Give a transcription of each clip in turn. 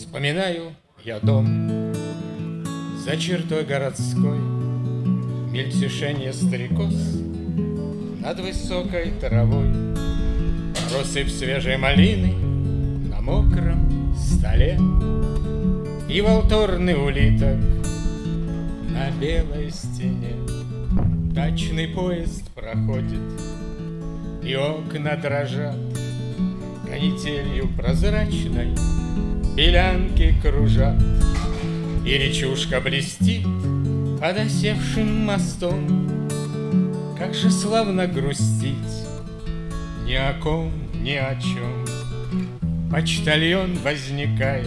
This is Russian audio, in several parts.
Вспоминаю я дом за чертой городской, мельтешение стрекоз над высокой травой, россыпь свежей малины на мокром столе и волторный улиток на белой стене. Дачный поезд проходит, и окна дрожат, канителью прозрачной белянки кружат, и речушка блестит под осевшим мостом. Как же славно грустить ни о ком, ни о чем. Почтальон возникает,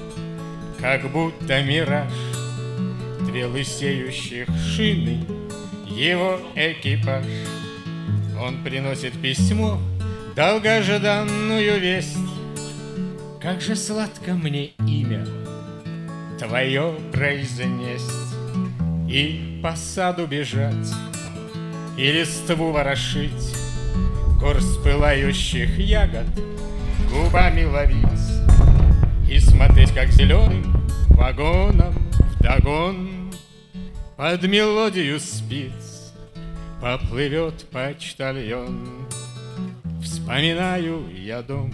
как будто мираж, две лысеющих шины, его экипаж. Он приносит письмо, долгожданную весть. Как же сладко мне имя твое произнесть, и по саду бежать, и листву ворошить, горсть пылающих ягод губами ловить, и смотреть, как зеленым вагоном вдогон под мелодию спиц поплывет почтальон. Вспоминаю я дом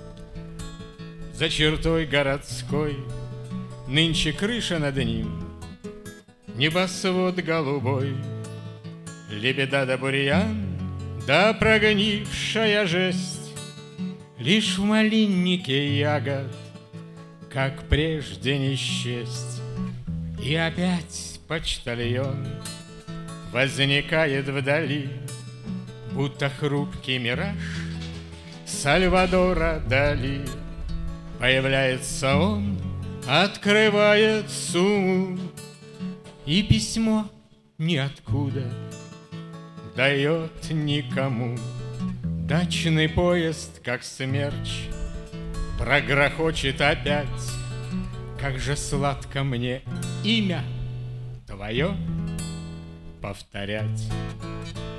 за чертой городской, нынче крыша над ним, небосвод голубой, лебеда да бурьян, да прогнившая жесть. Лишь в малиннике ягод, как прежде, не счесть. И опять почтальон возникает вдали, будто хрупкий мираж Сальвадора Дали. Появляется он, открывает сумму, и письмо ниоткуда дает никому. Дачный поезд, как смерч, прогрохочет опять. Как же сладко мне имя твое повторять.